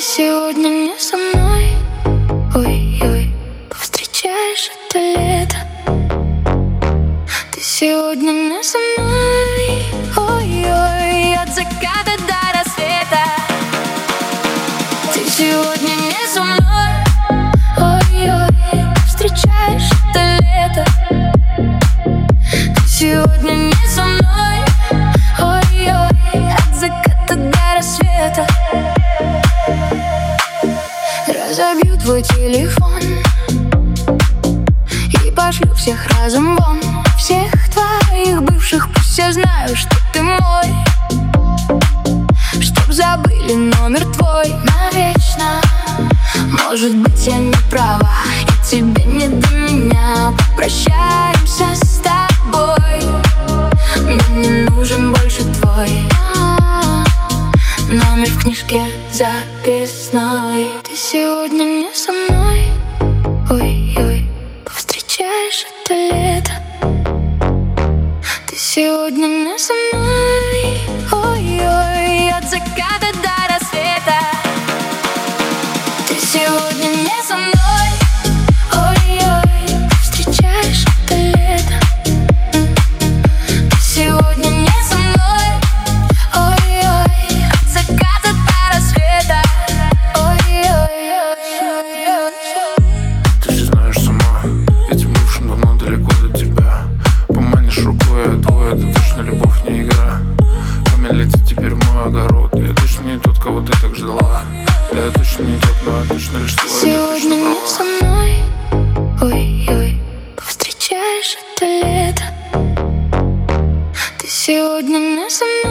сегодня не со мной. Ой-ой, повстречаешь это лето. Ты сегодня не со мной. Ой-ой, от заката до рассвета. Ты сегодня не со мной. Ой-ой, встречаешь это лето. Ты сегодня не со мной. Ой-ой, от заката до рассвета. Разобью твой телефон и пошлю всех разом вон. Всех твоих бывших, пусть все знают, что ты мой. Чтоб забыли номер твой навечно. Может быть, я не права, и тебе не до меня. Попрощаемся с тобой. Мне не нужен больше твой номер в книжке записной. Ты сегодня не со мной. Ой-ой, повстречаешь это лето. Ты сегодня не со мной. Ой-ой, от заката до рассвета. Ты сегодня не со мной. Ой-ой, встречаешь это лето. Ты сегодня не со мной. Ой-ой, от заката до рассвета. Ой-ой. Ты же знаешь сама, этим бывшим давно далеко до тебя. Поманишь рукой, а твой, это точно любовь, не игра. Камень летит теперь в мой огород. Я точно не тот, кого ты так ждала. Я точно не тот, но я точно лишь твой. Сегодня не со мной. Ой-ой, повстречаешь это лето. Ты сегодня не со мной.